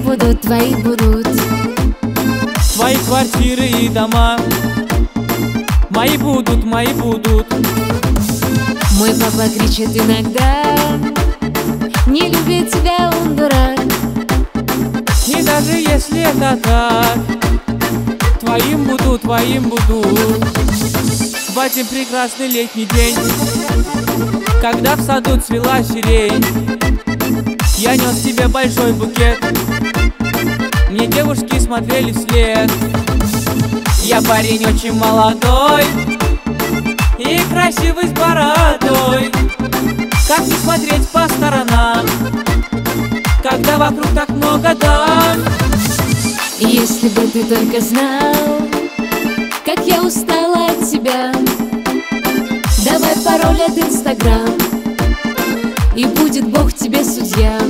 будут, твои будут. Твои квартиры и дома мои будут, мои будут. Мой папа кричит иногда: не любит тебя, он дурак. И даже если это так, твоим буду, твоим буду. В один прекрасный летний день, когда в саду цвела сирень, я нес тебе большой букет. Мне девушки смотрели вслед. Я парень очень молодой и красивый с бородой. Как не смотреть по сторонам, когда вокруг так много дам? Если бы ты только знал, как я устала от тебя. Давай пароль от Инстаграм, и будет Бог тебе судья.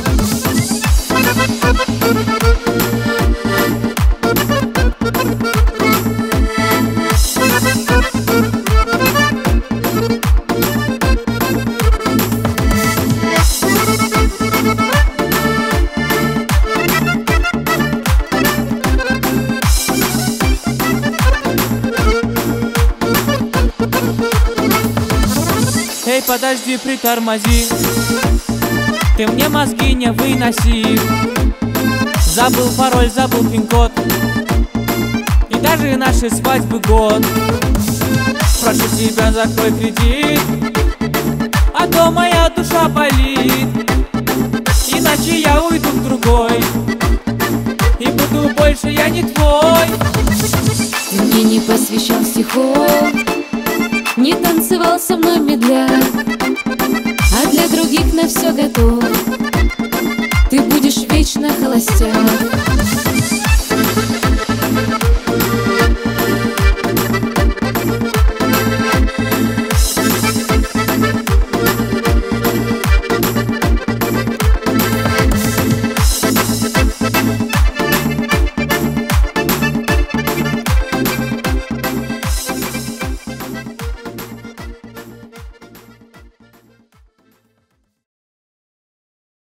Эй, подожди, притормози, ты мне мозги не выноси. Забыл пароль, забыл пин-код, и даже нашей свадьбы год. Прошу тебя, закрой кредит, а то моя душа болит. Иначе я уйду к другой, и буду больше я не твой. Ты мне не посвящал стихов, не танцевал со мной медля, а для других на все готов. Ты будешь вечно холостяк.